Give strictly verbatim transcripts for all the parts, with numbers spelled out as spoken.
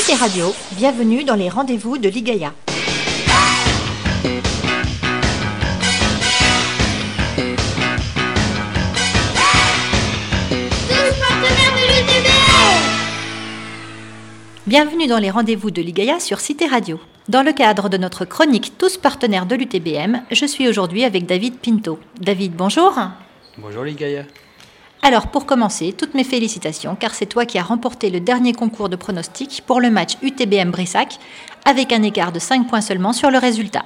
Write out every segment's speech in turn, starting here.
Cité Radio, bienvenue dans les rendez-vous de l'I G A I A. Bienvenue dans les rendez-vous de l'I G A I A sur Cité Radio. Dans le cadre de notre chronique Tous partenaires de l'U T B M, je suis aujourd'hui avec David Pinto. David, bonjour. Bonjour l'I G A I A. Alors pour commencer, toutes mes félicitations car c'est toi qui as remporté le dernier concours de pronostic pour le match U T B M Brissac avec un écart de cinq points seulement sur le résultat.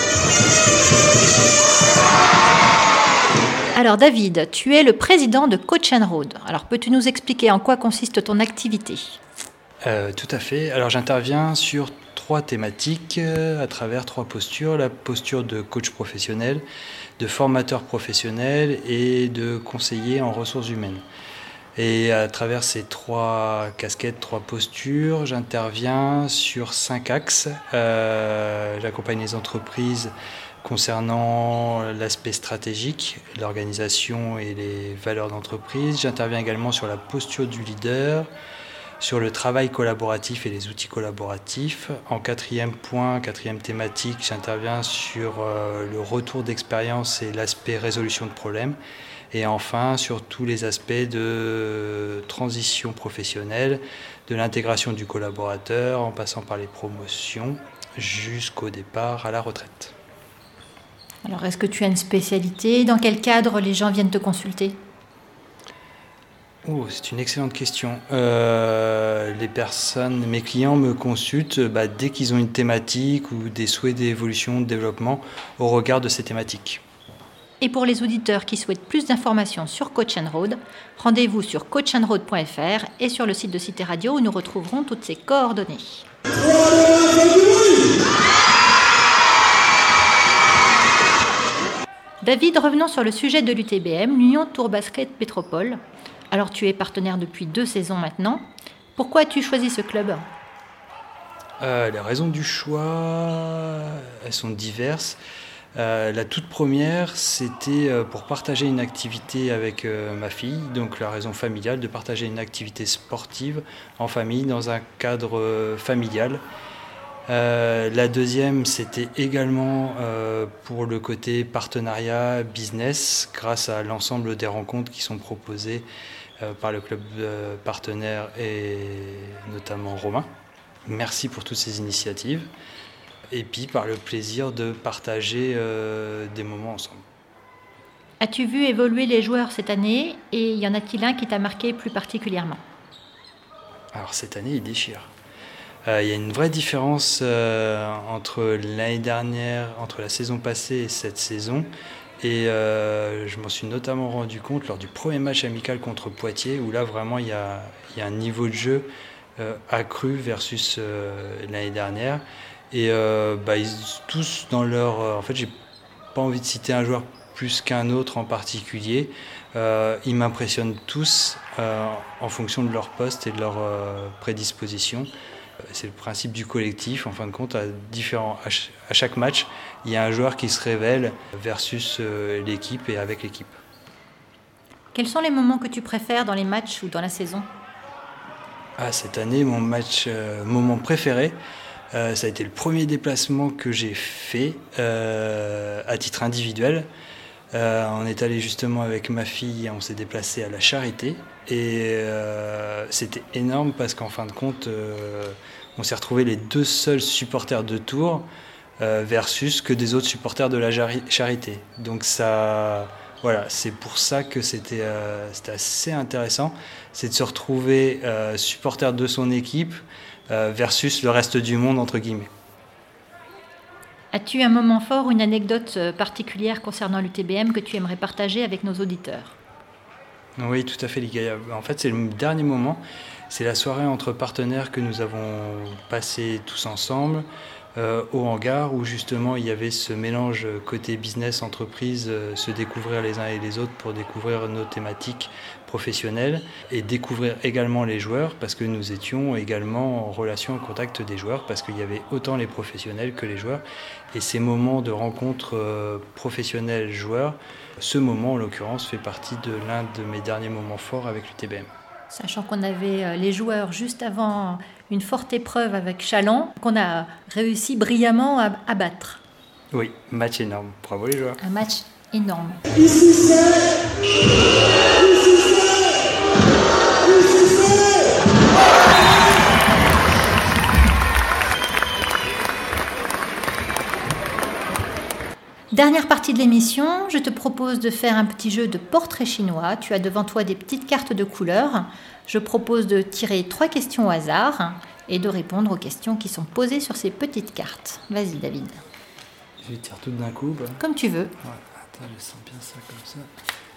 Alors David, tu es le président de Coach and Road. Alors peux-tu nous expliquer en quoi consiste ton activité ? Euh, tout à fait. Alors j'interviens sur trois thématiques euh, à travers trois postures. La posture de coach professionnel, de formateur professionnel et de conseiller en ressources humaines. Et à travers ces trois casquettes, trois postures, j'interviens sur cinq axes. Euh, j'accompagne les entreprises concernant l'aspect stratégique, l'organisation et les valeurs d'entreprise. J'interviens également sur la posture du leader, sur le travail collaboratif et les outils collaboratifs. En quatrième point, quatrième thématique, j'interviens sur euh, le retour d'expérience et l'aspect résolution de problèmes. Et enfin, sur tous les aspects de transition professionnelle, de l'intégration du collaborateur, en passant par les promotions, jusqu'au départ à la retraite. Alors, est-ce que tu as une spécialité ? Dans quel cadre les gens viennent te consulter ? Oh, c'est une excellente question. Euh, les personnes, mes clients me consultent bah, dès qu'ils ont une thématique ou des souhaits d'évolution, de développement au regard de ces thématiques. Et pour les auditeurs qui souhaitent plus d'informations sur Coach and Road, rendez-vous sur coach and road point f r et sur le site de Cité Radio où nous retrouverons toutes ces coordonnées. David, revenons sur le sujet de l'U T B M, l'Union Tour Basket Métropole. Alors tu es partenaire depuis deux saisons maintenant. Pourquoi as-tu choisi ce club ? euh, Les raisons du choix, elles sont diverses. Euh, la toute première, c'était pour partager une activité avec euh, ma fille, donc la raison familiale, de partager une activité sportive en famille, dans un cadre euh, familial. Euh, la deuxième, c'était également euh, pour le côté partenariat business, grâce à l'ensemble des rencontres qui sont proposées euh, par le club euh, partenaire et notamment Romain. Merci pour toutes ces initiatives. Et puis par le plaisir de partager euh, des moments ensemble. As-tu vu évoluer les joueurs cette année et y en a-t-il un qui t'a marqué plus particulièrement ? Alors cette année, il déchire. Euh, il y a une vraie différence euh, entre l'année dernière, entre la saison passée et cette saison. Et euh, je m'en suis notamment rendu compte lors du premier match amical contre Poitiers, où là vraiment il y a, il y a un niveau de jeu euh, accru versus euh, l'année dernière. Et euh, bah, ils tous dans leur... Euh, en fait, j'ai pas envie de citer un joueur plus qu'un autre en particulier. Euh, ils m'impressionnent tous euh, en fonction de leur poste et de leur euh, prédisposition. C'est le principe du collectif. En fin de compte, à, différents, à, ch- à chaque match, il y a un joueur qui se révèle versus euh, l'équipe et avec l'équipe. Quels sont les moments que tu préfères dans les matchs ou dans la saison ? Ah, cette année, mon match, euh, moment préféré, euh, ça a été le premier déplacement que j'ai fait euh, à titre individuel. Euh, on est allé justement avec ma fille, on s'est déplacé à la Charité et euh, c'était énorme parce qu'en fin de compte, euh, on s'est retrouvés les deux seuls supporters de Tours euh, versus que des autres supporters de la Charité. Donc ça, voilà, c'est pour ça que c'était, euh, c'était assez intéressant, c'est de se retrouver euh, supporter de son équipe euh, versus le reste du monde entre guillemets. As-tu un moment fort ou une anecdote particulière concernant l'U T B M que tu aimerais partager avec nos auditeurs ? Oui, tout à fait, les gars. En fait, c'est le dernier moment. C'est la soirée entre partenaires que nous avons passé tous ensemble euh, au hangar où justement il y avait ce mélange côté business, entreprise, euh, se découvrir les uns et les autres pour découvrir nos thématiques professionnelles et découvrir également les joueurs parce que nous étions également en relation, en contact des joueurs parce qu'il y avait autant les professionnels que les joueurs. Et ces moments de rencontre euh, professionnels-joueurs, ce moment en l'occurrence fait partie de l'un de mes derniers moments forts avec l'U T B M. Sachant qu'on avait les joueurs juste avant une forte épreuve avec Châlons, qu'on a réussi brillamment à, à battre. Oui, match énorme. Bravo les joueurs. Un match énorme. Dernière partie de l'émission, je te propose de faire un petit jeu de portrait chinois. Tu as devant toi des petites cartes de couleurs. Je propose de tirer trois questions au hasard et de répondre aux questions qui sont posées sur ces petites cartes. Vas-y David. Je les tire toutes d'un coup. Bah. Comme tu veux. Ouais, attends, je sens bien ça comme ça.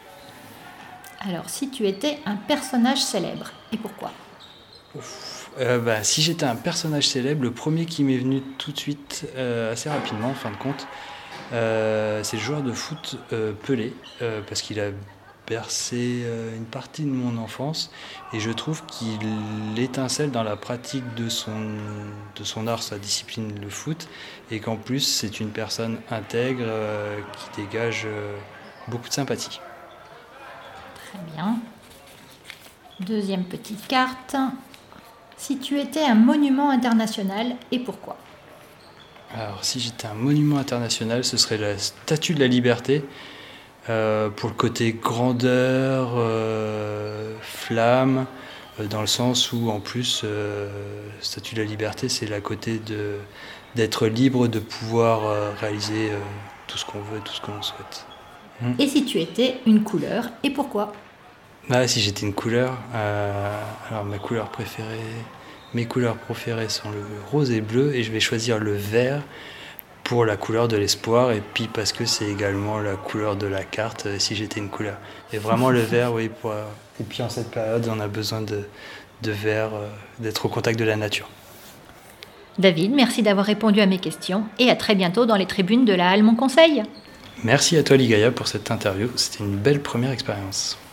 Alors, si tu étais un personnage célèbre, et pourquoi ? Ouf. Euh, bah, si j'étais un personnage célèbre, le premier qui m'est venu tout de suite, euh, assez rapidement en fin de compte, Euh, c'est le joueur de foot euh, Pelé, euh, parce qu'il a bercé euh, une partie de mon enfance et je trouve qu'il étincelle dans la pratique de son, de son art, sa discipline, le foot, et qu'en plus c'est une personne intègre euh, qui dégage euh, beaucoup de sympathie. Très bien. Deuxième petite carte. Si tu étais un monument international, et pourquoi ? Alors, si j'étais un monument international, ce serait la Statue de la Liberté, euh, pour le côté grandeur, euh, flamme, euh, dans le sens où, en plus, euh, Statue de la Liberté, c'est la côté de, d'être libre de pouvoir euh, réaliser euh, tout ce qu'on veut, tout ce qu'on souhaite. Hum. Et si tu étais une couleur, et pourquoi ? Bah, si j'étais une couleur, euh, alors ma couleur préférée... Mes couleurs préférées sont le rose et le bleu et je vais choisir le vert pour la couleur de l'espoir et puis parce que c'est également la couleur de la carte euh, si j'étais une couleur. Et vraiment le vert, oui. Pour, euh, et puis en cette période, on a besoin de, de vert, euh, d'être au contact de la nature. David, merci d'avoir répondu à mes questions et à très bientôt dans les tribunes de la Halle Mon Conseil. Merci à toi Ligaya pour cette interview, c'était une belle première expérience.